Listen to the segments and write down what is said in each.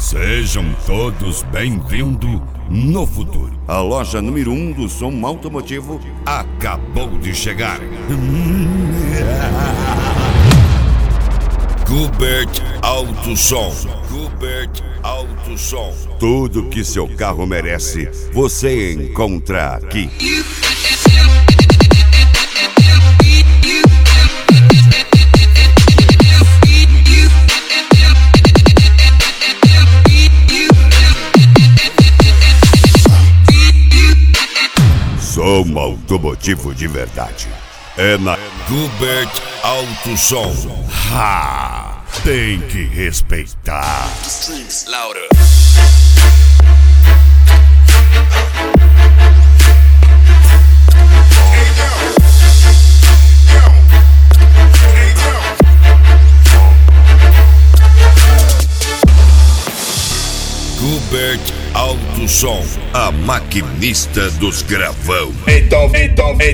Sejam todos bem-vindos no futuro. A loja número 1 do som automotivo acabou de chegar. Gubert Autosom. Gubert Autosom. Tudo que seu carro merece, você encontra aqui. Som automotivo de verdade. É na Gubert Autosom. Ha! Tem que respeitar. Gubert Autosom, a maquinista dos gravão. Então vem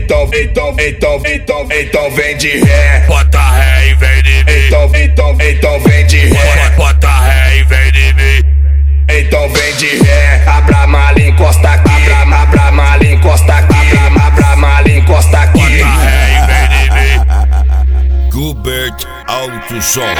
de ré, bota ré e vem de mim. Então vem de ré, bota ré e vem de mim. Então vem de ré, abra a mala e encosta aqui, abra a mala e encosta aqui, abra a mala e encosta aqui. Bota ré e vem de mim. Gubert Autosom.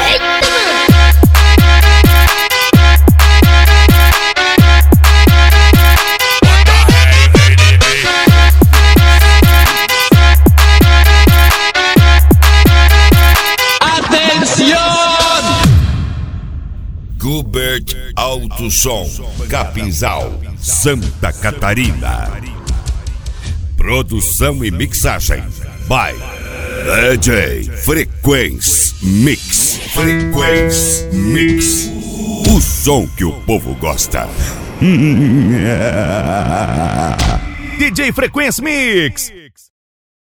Gubert Autosom, Capinzal, Santa Catarina. Produção e mixagem by DJ Frequência Mix. Frequência Mix. O som que o povo gosta. DJ Frequência Mix.